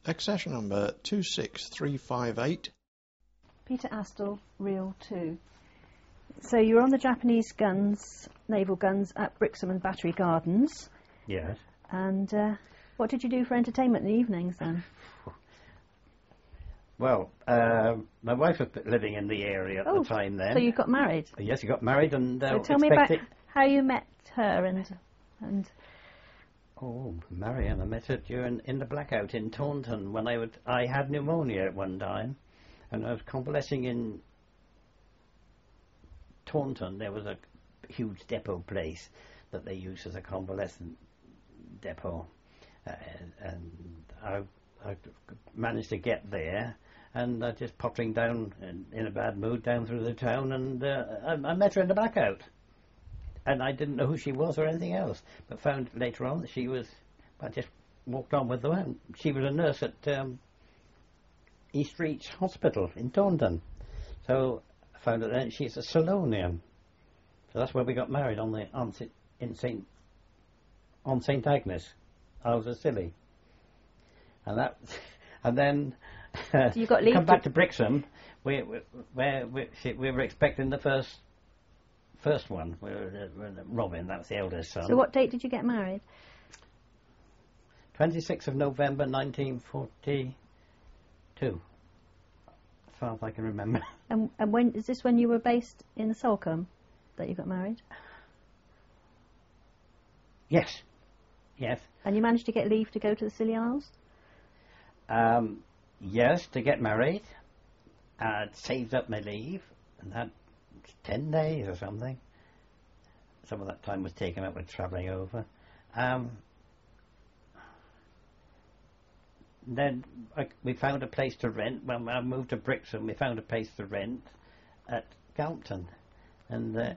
Accession number 26358. Peter Astle, Reel 2. So you were on the Japanese guns, naval guns, at Brixham and Battery Gardens. Yes. And what did you do for entertainment in the evenings then? Well, my wife was living in the area at the time then. So you got married? Yes, you got married and... so tell me about how you met her and... Oh, Marianne, I met her in the blackout in Taunton when I had pneumonia at one time, and I was convalescing in Taunton. There was a huge depot place that they used as a convalescent depot, and I managed to get there, and just pottering down in a bad mood down through the town, and I met her in the blackout. And I didn't know who she was or anything else, but found later on that she was... I just walked on with her. She was a nurse at East Reach Hospital in Taunton. So I found out then she's a Solonian. So that's where we got married, on St Agnes. I was a silly. And then you got come back to Brixham. We were expecting the first one, Robin, that's the eldest son. So what date did you get married? 26th of November 1942, as far as I can remember. And when is this, when you were based in Salcombe that you got married? Yes. And you managed to get leave to go to the Scilly Isles? Yes, to get married. I'd saved up my leave and had 10 days or something. Some of that time was taken up with travelling over. Then we found a place to rent. When I moved to Brixham, we found a place to rent at Galmpton, and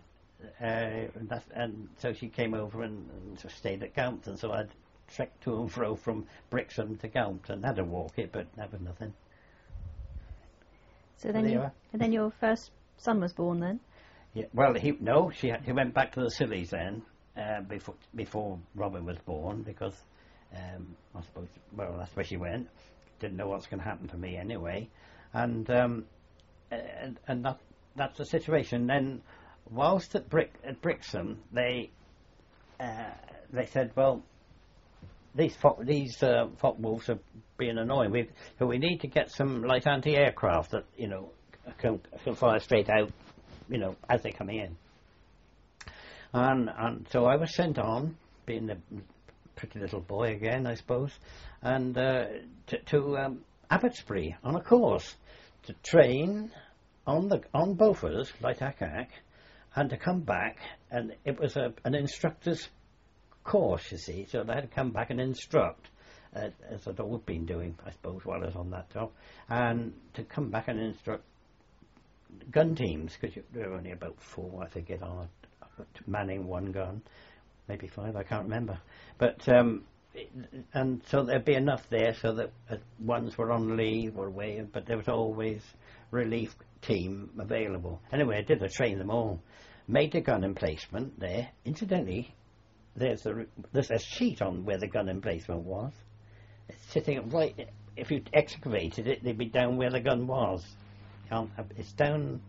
so she came over and stayed at Galmpton. So I'd trekked to and fro from Brixham to Galmpton. Had to walk it, but never nothing. So then your first son was born then? Yeah, well, he went back to the Scillys then, before Robin was born, because I suppose, well, that's where she went. Didn't know what's going to happen to me anyway, and that's the situation. Then, whilst at Brixham, they said, well, these Focke-Wulfs are being annoying. We need to get some light anti-aircraft that can fire straight out, as they're coming in. And so I was sent on, being a pretty little boy again, I suppose, and to Abbotsbury on a course to train on Bofors, light ack, and to come back, and it was an instructor's course, you see, so they had to come back and instruct, as I'd always been doing, I suppose, while I was on that job, and to come back and instruct gun teams, because there were only about 4, I think, on manning one gun, maybe 5, I can't remember. But and so there'd be enough there so that ones were on leave or away, but there was always relief team available. Anyway, I did train them all. Made the gun emplacement there. Incidentally, there's a sheet on where the gun emplacement was. It's sitting right. If you excavated it, they'd be down where the gun was. It's down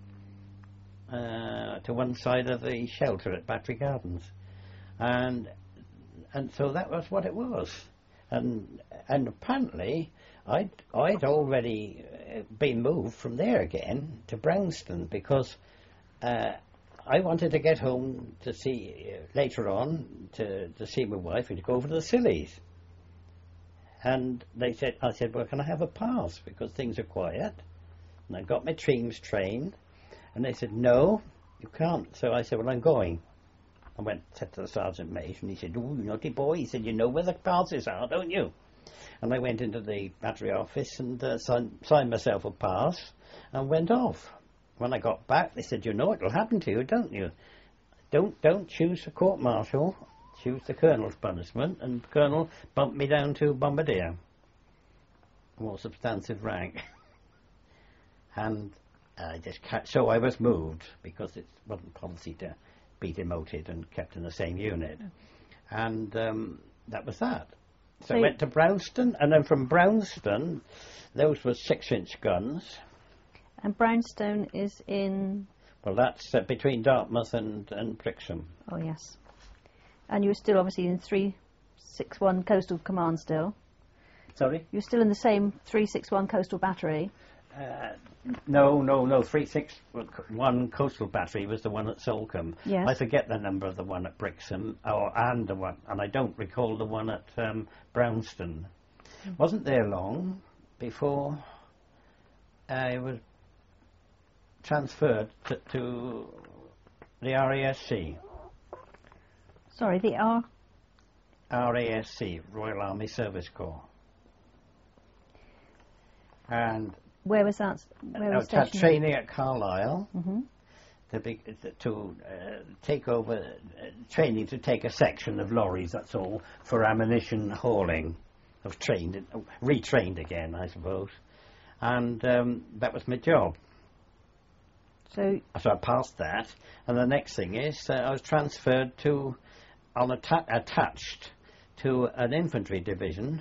to one side of the shelter at Battery Gardens, and so that was what it was. And apparently, I'd already been moved from there again to Brownston because I wanted to get home to see later on to see my wife and to go over to the Scillys. And I said, well, can I have a pass because things are quiet? And I got my teams trained, and they said, no, you can't. So I said, well, I'm going. I said to the sergeant mate, and he said, oh, you naughty boy. He said, you know where the passes are, don't you? And I went into the battery office and signed myself a pass and went off. When I got back, they said, you know it'll happen to you, don't you? Don't choose the court-martial, choose the colonel's punishment, and the colonel bumped me down to bombardier, more substantive rank. And so I was moved because it wasn't policy to be demoted and kept in the same unit. And that was that. So I went to Brownston, and then from Brownston, those were 6-inch guns. And Brownstone is in... Well, that's between Dartmouth and Brixham. Oh, yes. And you were still obviously in 361 Coastal Command still. Sorry? You're still in the same 361 Coastal Battery. No. 361 Coastal Battery was the one at Solcombe. Yes. I forget the number of the one at Brixham, and I don't recall the one at Brownston. Wasn't there long before I was transferred to the RASC. Sorry, the RASC, Royal Army Service Corps. And where was that? Where I was was stationed? training at Carlisle Mm-hmm. to take over training to take a section of lorries. That's all for ammunition hauling. I was retrained again, I suppose, and that was my job. So I passed that, and the next thing is I was transferred attached to an infantry division,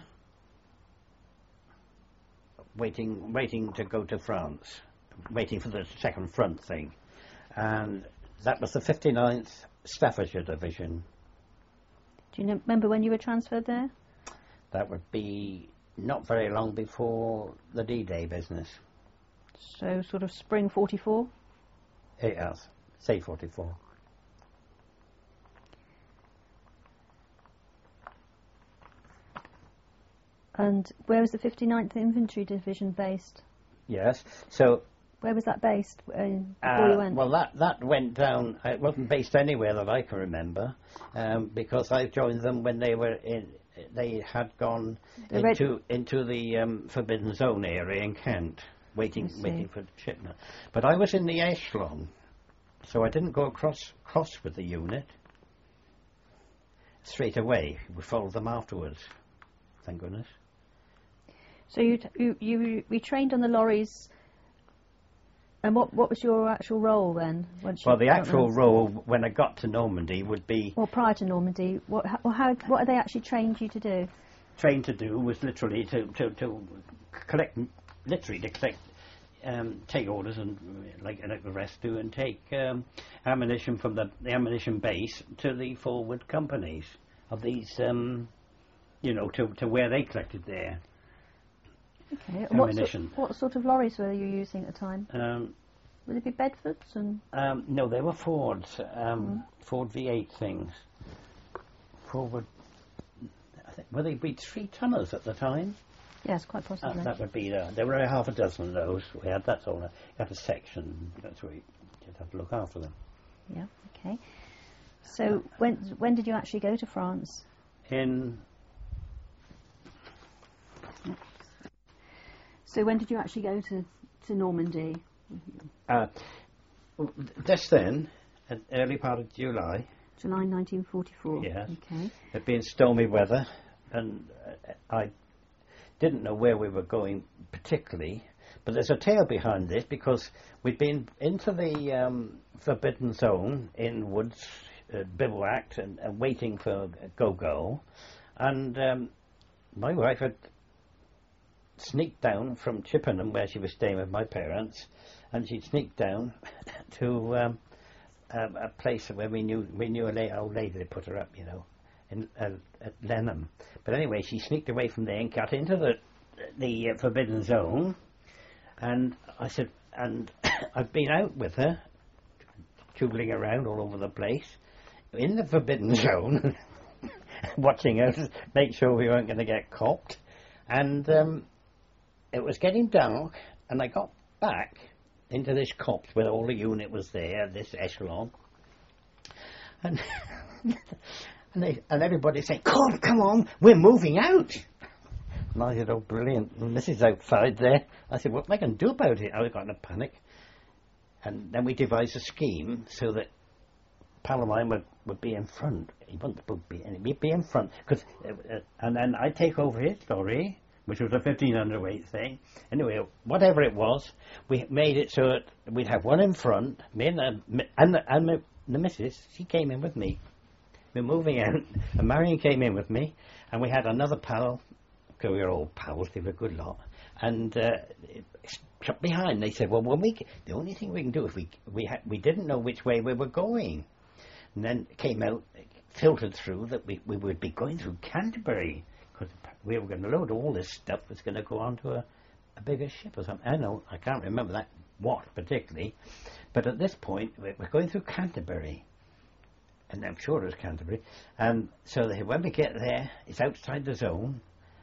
waiting to go to France, waiting for the second front thing, and that was the 59th Staffordshire Division. do you remember when you were transferred there? That would be not very long before the D-Day business. So sort of spring 44? Yes, say 44. And where was the 59th Infantry Division based? Yes, so Where was that based before you went? well, that went down. It wasn't based anywhere that I can remember, because I joined them when they were in. They had gone into the Forbidden Zone area in Kent, waiting for shipment. But I was in the echelon, so I didn't go cross with the unit straight away. We followed them afterwards. Thank goodness. So you retrained on the lorries. And what was your actual role then? Well, the actual role when I got to Normandy would be... Well, prior to Normandy, what had they actually trained you to do? Trained to do was literally to collect, take orders and like the rest do, and take ammunition from the ammunition base to the forward companies of these, to where they collected their ammunition. What sort of lorries were you using at the time? Would it be Bedfords and? No, they were Fords, Ford V8 things. Forward. Were they be 3-tonners at the time? Yes, quite possibly. That would be there were half a dozen of those we had. That's all. You had a section. That's where you'd have to look after them. Yeah. Okay. So when did you actually go to France? So when did you actually go to Normandy? Just then, at early part of July. July 1944. Yes. Okay. It being stormy weather, and I didn't know where we were going particularly, but there's a tale behind this because we'd been into the Forbidden Zone in woods, bivouacked and waiting for go-go, and my wife had sneaked down from Chippenham, where she was staying with my parents, and she'd sneaked down to a place where we knew a old lady that put her up, at Lenham. But anyway, she sneaked away from there and got into the Forbidden Zone, and I said, and I've been out with her, tootling around all over the place, in the Forbidden Zone, watching us, make sure we weren't going to get copped, and it was getting dark, and I got back into this copse where all the unit was there, this echelon, and and everybody saying, come on, we're moving out. And I said, oh, brilliant, and this is outside there. I said, what am I going to do about it? I got in a panic. And then we devised a scheme so that pal of mine would be in front. He wasn't supposed to be, and he'd be in front. And then I'd take over his lorry, which was a 1,500 weight thing. Anyway, whatever it was, we made it so that we'd have one in front, me and the missus, she came in with me. We're moving out, and Marion came in with me, And we had another pal, because we were all pals, they were a good lot, and shut behind. They said, well, the only thing we can do is we didn't know which way we were going. And then it came out, filtered through, that we would be going through Canterbury, because we were going to load all this stuff, was going to go onto a bigger ship or something. I can't remember that, what particularly, but at this point, we're going through Canterbury. And I'm sure it was Canterbury. So when we get there, it's outside the zone.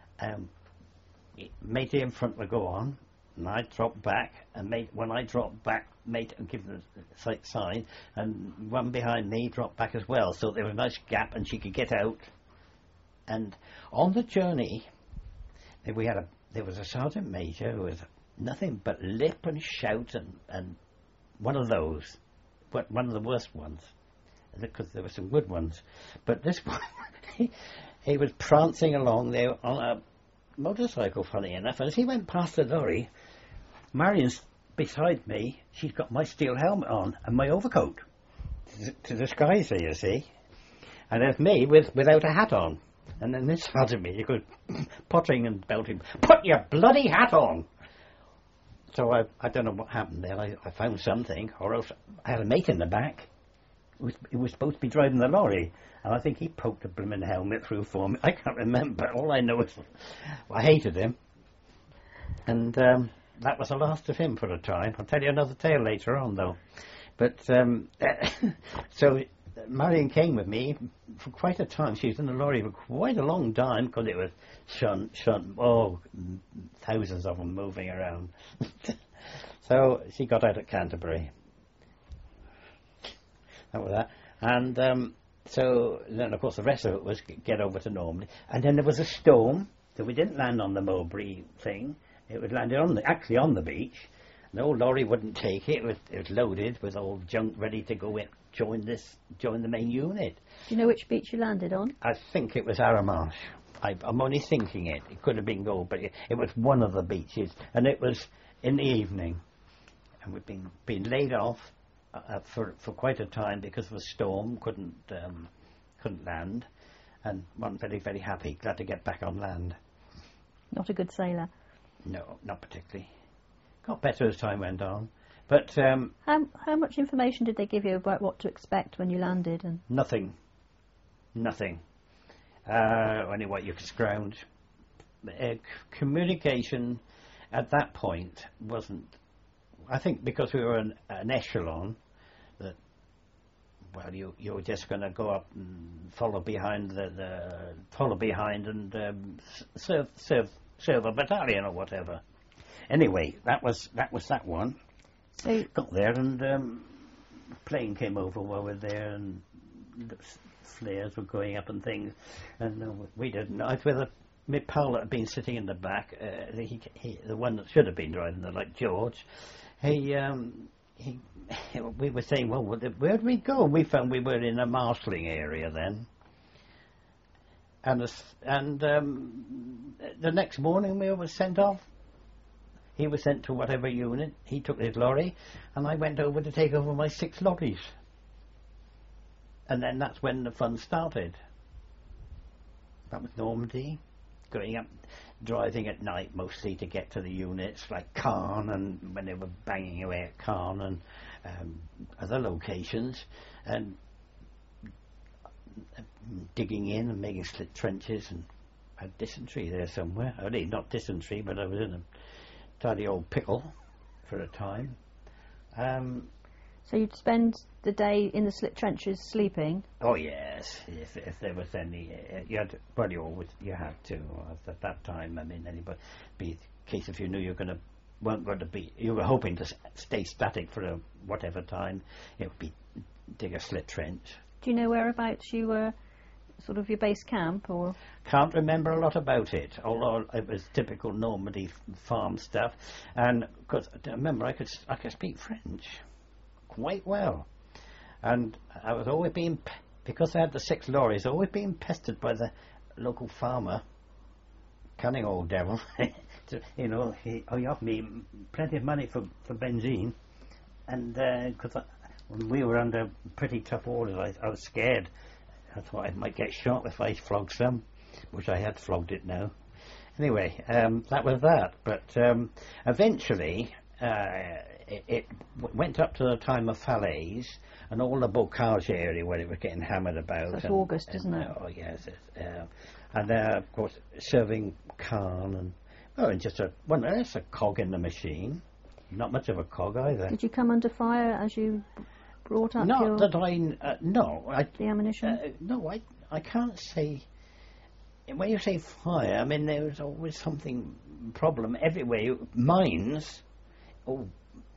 Matey in front will go on, and I drop back. And when I drop back, mate will give the sign, and one behind me dropped back as well. So there was a nice gap, and she could get out. And on the journey, there was a sergeant major who was nothing but lip and shout, and one of those, but one of the worst ones. Because there were some good ones, but this one, he was prancing along there on a motorcycle, funny enough, and as he went past the lorry, Marion's beside me. She's got my steel helmet on and my overcoat to disguise her, you see, and there's me without a hat on, and then this sergeant major goes pottering and belting, "Put your bloody hat on!" So I don't know what happened there. I found something, or else I had a mate in the back. He was supposed to be driving the lorry, and I think he poked a blooming helmet through for me. I can't remember. All I know is I hated him, and that was the last of him for a time. I'll tell you another tale later on, though. But so Marion came with me for quite a time. She was in the lorry for quite a long time, because it was shunt, thousands of them moving around. So she got out at Canterbury. That was that. And so then, of course, the rest of it was get over to Normandy. And then there was a storm, so we didn't land on the Mowbray thing. It was landed actually on the beach. The old lorry wouldn't take it. It was loaded with old junk ready to go in, join the main unit. Do you know which beach you landed on? I think it was Aramarsh. I'm only thinking it. It could have been Gold, but it was one of the beaches. And it was in the evening. And we'd been laid off for quite a time because of a storm, couldn't land, and wasn't very, very happy, glad to get back on land. Not a good sailor. No, not particularly. Got better as time went on. But how much information did they give you about what to expect when you landed? And nothing. Only what you could scrounge. Communication at that point wasn't. I think because we were an echelon, that you were just going to go up and follow behind and serve a battalion or whatever. Anyway, that was that one. So got there, and plane came over while we were there, and the flares were going up and things, and we didn't. I was with my pal that had been sitting in the back, the one that should have been driving, like George. We were saying, well, where did we go? We found we were in a marshalling area then. And the next morning we were sent off. He was sent to whatever unit. He took his lorry, and I went over to take over my 6 lorries. And then that's when the fun started. That was Normandy, going up, driving at night mostly to get to the units like Caen, and when they were banging away at Caen and other locations, and digging in and making slit trenches, and had dysentery there somewhere. Only not dysentery, but I was in a tidy old pickle for a time. So you'd spend the day in the slit trenches sleeping? Oh yes, if there was any, you had to. At that time, I mean, anybody, be the case if you knew you weren't going to be, you were hoping to stay static for whatever time, it would be dig a slit trench. Do you know whereabouts you were, sort of your base camp, or? Can't remember a lot about it, although it was typical Normandy farm stuff, and because remember I could speak French quite well, and I was always being, because I had the 6 lorries, always being pestered by the local farmer, cunning old devil. He offered me plenty of money for benzene, and because when we were under pretty tough orders, I was scared. I thought I might get shot if I flogged some. Wish I had flogged it now. Anyway, that was that. But eventually, it went up to the time of Falaise and all the Bocage area where it was getting hammered about. So that's August, isn't it? Oh, yes. And of course, serving Caen and just that's a cog in the machine. Not much of a cog either. Did you come under fire as you brought up Not that I... no. the ammunition? No, I can't say... When you say fire, I mean, there was always something problem everywhere. Mines... Oh...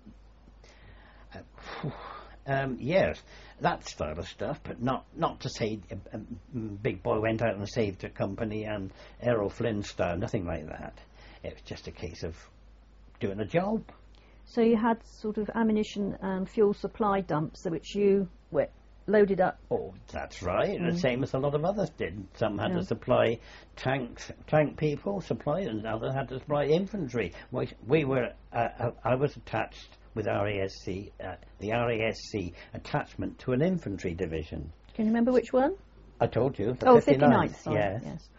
yes, that style of stuff, but not to say a big boy went out and saved a company and Errol Flynn style, nothing like that. It was just a case of doing a job. So you had sort of ammunition and fuel supply dumps which you loaded up. Oh, that's right. The same as a lot of others did. Some had to supply tank people, and others had to supply infantry. We were. I was attached with RASC, the RASC attachment to an infantry division. Can you remember which one? I told you. The 59th. Sorry. Yes.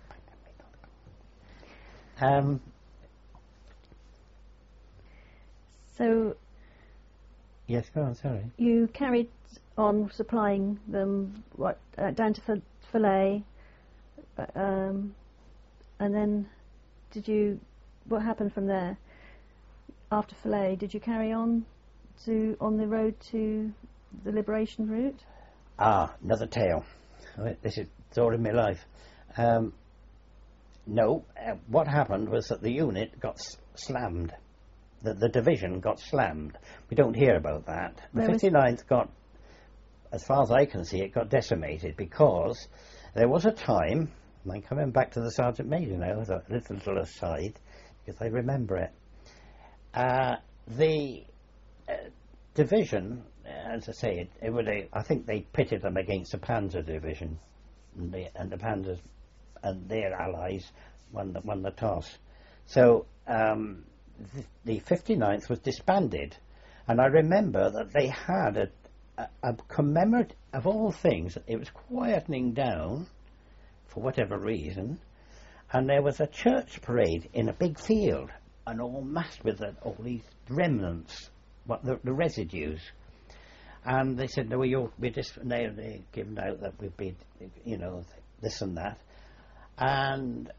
So. Yes, go on. Sorry. You carried on supplying them down to Falaise, and then what happened from there? After Falaise, did you carry on on the road to the liberation route? Ah, another tale. This is story of my life. No, what happened was that the unit got slammed. The division got slammed. We don't hear about that. The 59th got, as far as I can see, it got decimated because there was a time, and I'm coming back to the Sergeant Major now as a little aside, because I remember it. The division, as I say, I think they pitted them against the Panzer Division, and the Panzers and their allies won the toss. So the 59th was disbanded, and I remember that they had a commemorative, of all things, it was quietening down for whatever reason, and there was a church parade in a big field, and all massed with all these remnants, the residues. And they said, no, they're given out that we've been, this and that. And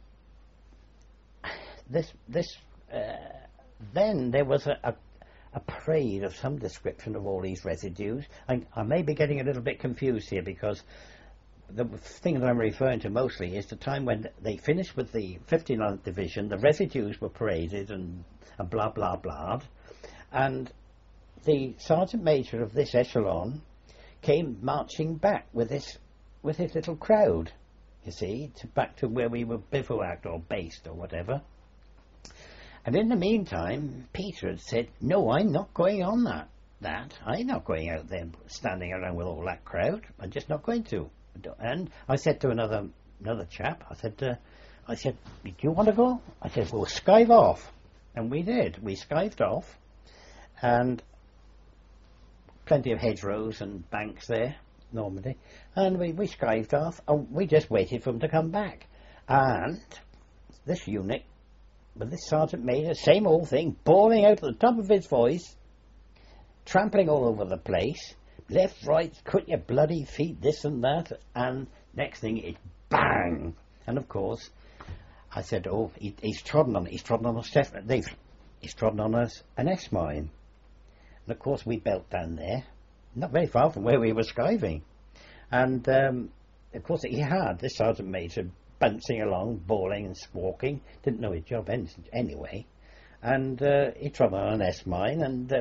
then there was a parade of some description of all these residues. I may be getting a little bit confused here because the thing that I'm referring to mostly is the time when they finished with the 59th Division, the residues were paraded and blah, blah, blah. And the Sergeant Major of this echelon came marching back with his little crowd, you see, back to where we were bivouacked or based or whatever. And in the meantime, Peter had said, no, I'm not going on that. I'm not going out there standing around with all that crowd. I'm just not going to. And I said to another chap, I said, do you want to go? I said, we'll skive off. And we did. We skived off. And plenty of hedgerows and banks there, Normandy. And we skived off. And we just waited for them to come back. And this unit, with this Sergeant Major, same old thing, bawling out at the top of his voice, trampling all over the place, left, right, cut your bloody feet, this and that, and next thing, it's bang! And of course, I said, oh, he's trodden on us, he's trodden on us an S-mine. And of course, we built down there, not very far from where we were skiving. And of course, this Sergeant Major, bouncing along, bawling and squawking, didn't know his job anyway, and he trod on an S-mine, and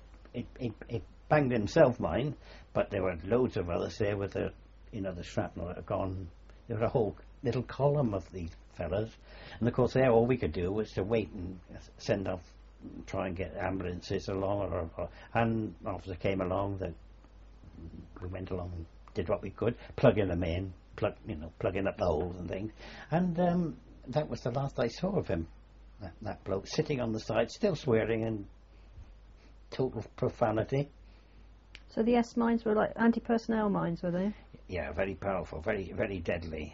he banged himself mine, but there were loads of others there with the shrapnel that had gone. There was a whole little column of these fellas, and of course there all we could do was to wait and send off, try and get ambulances along, and after they came along, we went along and did what we could, plugging them in, plugging up the holes and things. And that was the last I saw of him, that bloke, sitting on the side, still swearing in total profanity. So the S-mines were like anti-personnel mines, were they? Yeah, very powerful, very, very deadly.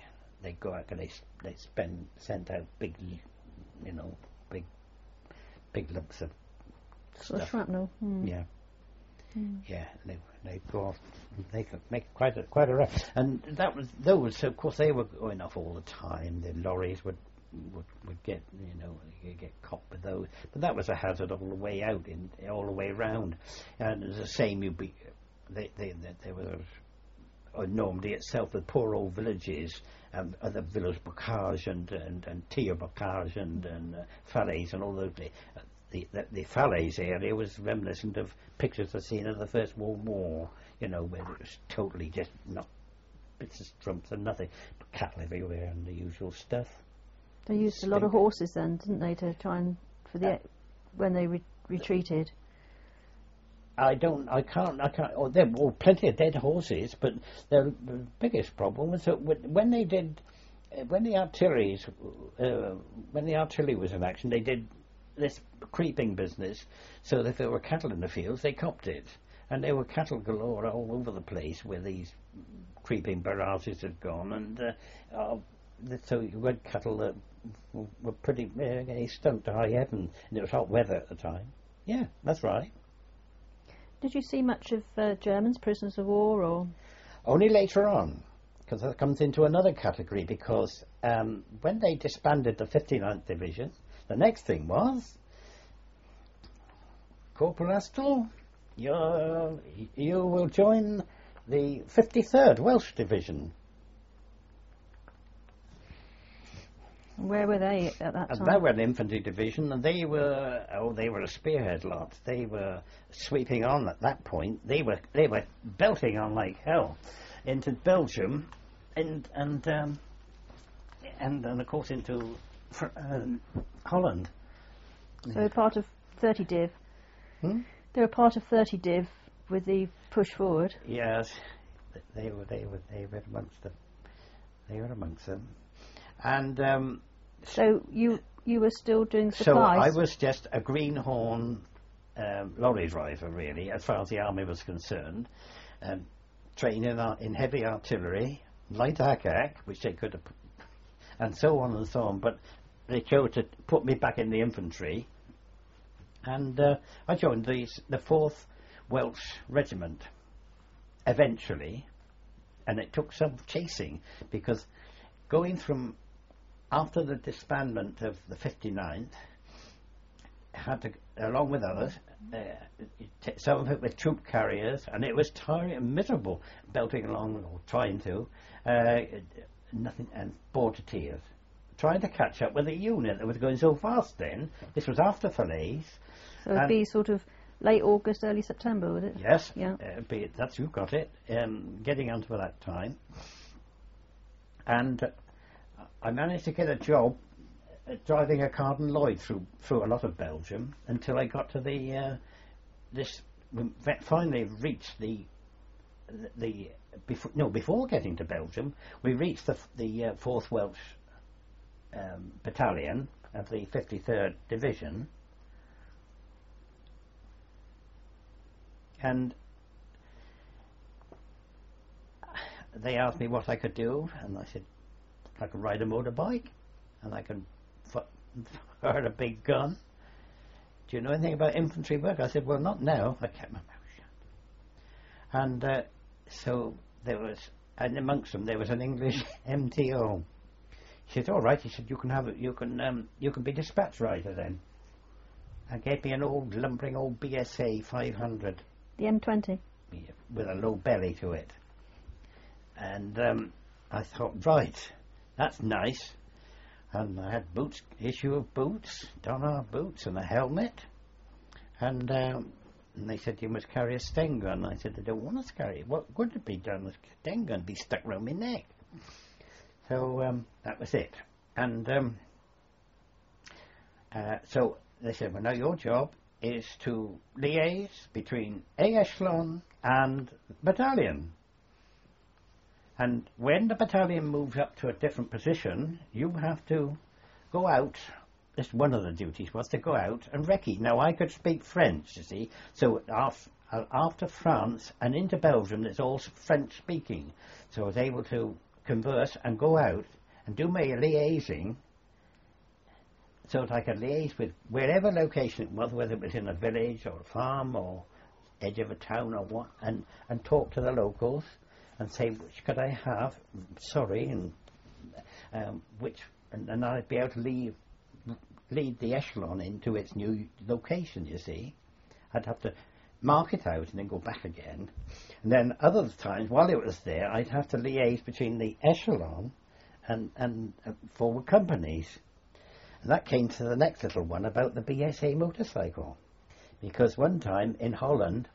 they go out and they sent out big, you know, big lumps of Sort of stuff. shrapnel. Yeah. Yeah, they go off. They could make quite a rush, and those. Of course, they were going off all the time. The lorries would get, you know, get caught with those. But that was a hazard all the way out, all the way round. And it was the same. There was Normandy itself, the poor old villages, the village Bocage and Tir Bocage and Falaise and all those. The Falaise area was reminiscent of pictures I've seen of the First World War, you know, where it was totally just not bits of stumps and nothing, but cattle everywhere and the usual stuff. They used a lot of horses then, didn't they, to try and when they retreated? I can't. Oh, there were plenty of dead horses, but the biggest problem was that when the artillery was in action, they did this creeping business, so that if there were cattle in the fields, they copped it. And there were cattle galore all over the place where these creeping barrages had gone, and so you had cattle that were pretty stunk to high heaven, and it was hot weather at the time. Yeah, that's right. Did you see much of Germans, prisoners of war, or...? Only later on, because that comes into another category, because when they disbanded the 59th Division, the next thing was, Corporal Astle, you will join the 53rd Welsh Division. Where were they at that time? They were an infantry division, and they were a spearhead lot. They were sweeping on at that point. They were belting on like hell into Belgium, and of course into Holland. So they're part of 30 Div. Hmm? They were part of 30 Div with the push forward. Yes, they were amongst them. They were amongst them, and so you were still doing so supplies. I was just a greenhorn lorry driver, really, as far as the army was concerned. Training in heavy artillery, light ack, which they could have, and so on and so on. But they chose to put me back in the infantry, and I joined the 4th Welsh Regiment eventually, and it took some chasing, because going from after the disbandment of the 59th, had to, along with others, some of it with troop carriers, and it was tiring and miserable, belting along, or trying to, nothing, and bored to tears. Trying to catch up with a unit that was going so fast then. This was after Falaise. So it'd be sort of late August, early September, would it? Yes, yeah. That's, you've got it, getting onto that time. And I managed to get a job driving a Carden Lloyd through a lot of Belgium until I got to finally reached before getting to Belgium, we reached the 4th Welsh Battalion of the 53rd Division, and they asked me what I could do, and I said I could ride a motorbike, and I could fire a big gun. Do you know anything about infantry work? I said, well, not now. I kept my mouth shut. And so there was, and amongst them there was an English MTO. He said, all right. He said, you can be dispatch rider then. And gave me an old lumbering old BSA 500. The M20. With a low belly to it. And I thought, right, that's nice. And I had boots, issue of boots, Donner boots, and a helmet. And they said, you must carry a Sten gun. I said, I don't want to carry it. What would it be done with a Sten gun? Be stuck round my neck. So that was it. And so they said, well, now your job is to liaise between A echelon and battalion. And when the battalion moves up to a different position, you have to go out. This one of the duties was to go out and recce. Now, I could speak French, you see, so after France and into Belgium, it's all French-speaking. So I was able to converse and go out and do my liaising so that I could liaise with wherever location it was, whether it was in a village or a farm or edge of a town or what, and talk to the locals and say which could I have, sorry, and which, and I'd be able to lead the echelon into its new location, you see. I'd have to mark it out and then go back again. And then other times, while it was there, I'd have to liaise between the echelon and forward companies. And that came to the next little one about the BSA motorcycle. Because one time in Holland,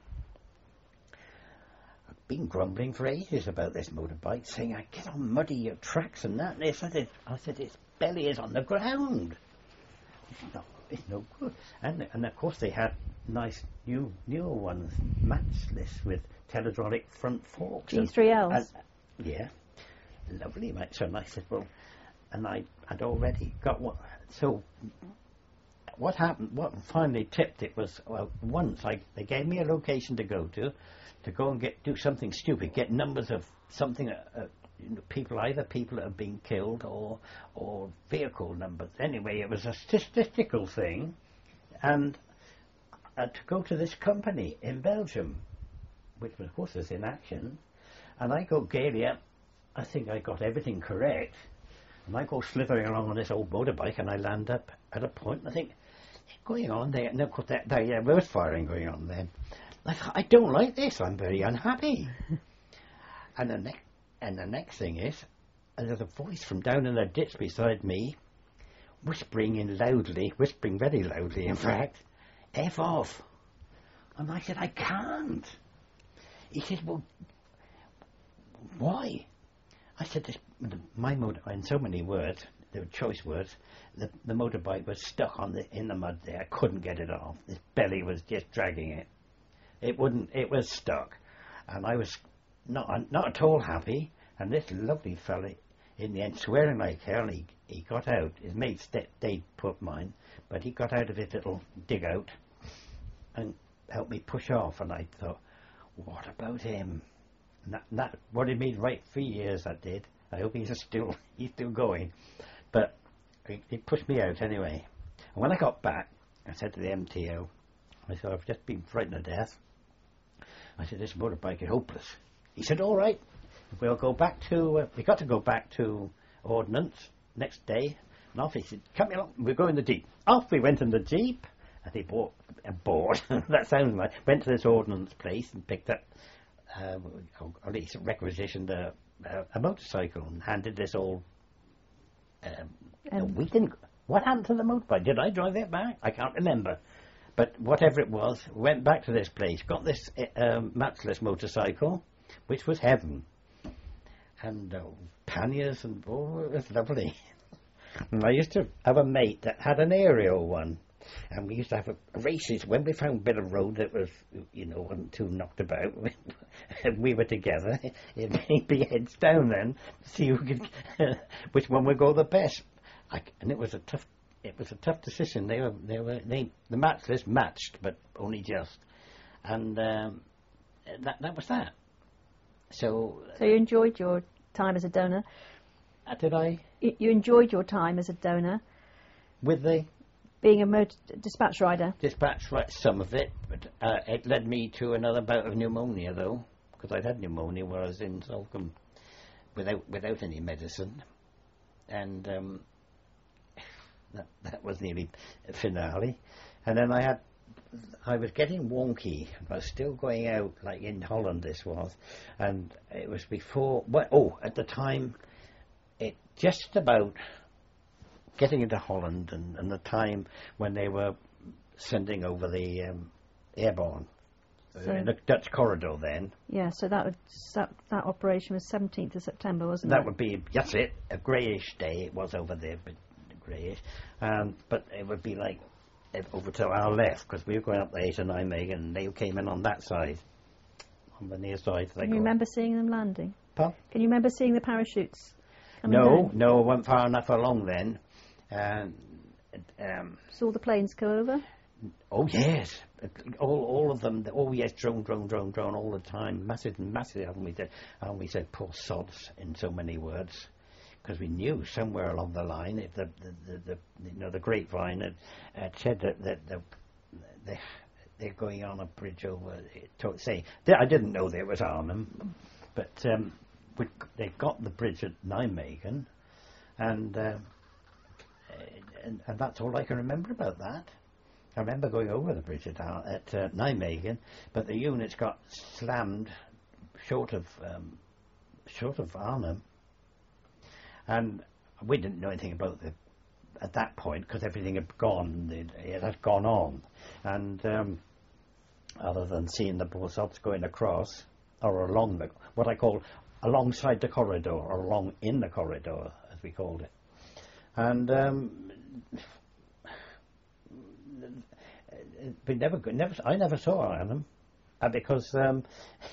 I've been grumbling for ages about this motorbike, saying I get on muddy tracks and that. And I said, its belly is on the ground. It's no good. And of course they had nice newer ones, matchless with teledraulic front forks. G3Ls. Yeah, lovely, mate. So I said, well, and I'd already got one. So what happened? What finally tipped it was, well, once they gave me a location to go and do something stupid, get numbers of something. Either people that have been killed or vehicle numbers. Anyway, it was a statistical thing, and to go to this company in Belgium, which of course is in action, and I go gaily up. I think I got everything correct, and I go slithering along on this old motorbike, and I land up at a point, and I think, what's going on there? And of course, there was firing going on then. I thought, I don't like this. I'm very unhappy. And the next thing is, there's a voice from down in the ditch beside me, whispering very loudly, in fact, F off. And I said, I can't. He said, well, why? I said, my motorbike, in so many words, they were choice words, the motorbike was stuck in the mud there. I couldn't get it off. His belly was just dragging it. It was stuck. And I was not at all happy, and this lovely fella, in the end, swearing like hell, he got out. His mates they put mine, but he got out of his little dig out and helped me push off. And I thought, what about him? And that worried me right for years. That did. I hope he's still going, but he pushed me out anyway. And when I got back, I said to the MTO, I said, I've just been frightened to death. I said, this motorbike is hopeless. He said, all right, we'll go back to, we got to go back to Ordnance next day. And off he said, come along, we're going the Jeep. Off we went in the Jeep, and he bought, that sounds like, went to this Ordnance place and picked up, or at least requisitioned a motorcycle and handed this all, we didn't, what happened to the motorbike? Did I drive it back? I can't remember. But whatever it was, went back to this place, got this matchless motorcycle, which was heaven. And panniers and, it was lovely. And I used to have a mate that had an aerial one. And we used to have races. When we found a bit of road that was, wasn't too knocked about, we were together. It'd be heads down then, see who could, which one would go the best. And it was a tough decision. The matchless matched, but only just. And that was that. So you enjoyed your time as a donor? Did I? You enjoyed your time as a donor? With the? Being a dispatch rider? Dispatch rider, some of it. But it led me to another bout of pneumonia, though, because I'd had pneumonia while I was in Salcombe without any medicine. And that was nearly a finale. And then I was getting wonky. I was still going out, like in Holland this was, and it was before, at the time, it just about getting into Holland and the time when they were sending over the airborne, in the Dutch corridor then. Yeah, so that operation was 17th of September, wasn't it? That would be, that's it, a greyish day it was over there, but greyish, but it would be like, over to our left, because we were going up the 8 and 9 meg, and they came in on that side, on the near side. Can you remember seeing them landing? Pardon? Can you remember seeing the parachutes coming down? No, I wasn't far enough along then. Saw the planes go over? Oh yes, all of them. Oh yes, drone all the time. Massive, and we said poor sods in so many words, because we knew somewhere along the line, if the the grapevine had said that they're going on a bridge over. I didn't know there was Arnhem, but they got the bridge at Nijmegen, and that's all I can remember about that. I remember going over the bridge at Nijmegen, but the units got slammed short of Arnhem, and we didn't know anything about at that point because everything had gone. It had gone on, and other than seeing the Beaux-Arts going across or along what I call alongside the corridor or along in the corridor, as we called it, and I never saw Arnhem because the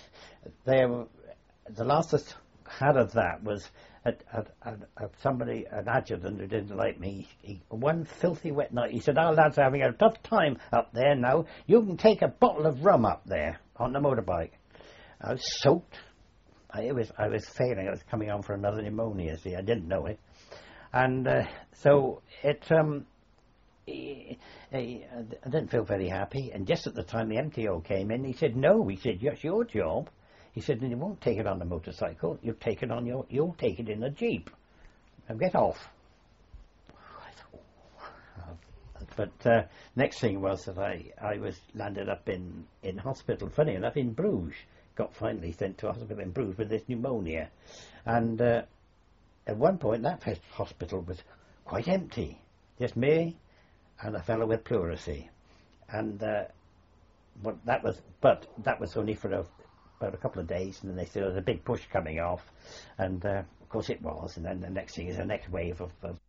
last I had of that was somebody, an adjutant who didn't like me. One filthy wet night, he said, "Our lads are having a tough time up there now. You can take a bottle of rum up there on the motorbike." I was soaked. I was failing. I was coming on for another pneumonia. See, I didn't know it, and so it. I didn't feel very happy. And just at the time the MTO came in, he said, "No," he said, "Yes, your job." He said, "And you won't take it on the motorcycle. You'll take it in a jeep. Now get off." But next thing was that I was landed up in hospital. Funny enough, in Bruges. Got finally sent to hospital in Bruges with this pneumonia, and at one point that hospital was quite empty, just me and a fellow with pleurisy, and that was only for about a couple of days, and then they said there was a big push coming off, and of course it was, and then the next thing is the next wave of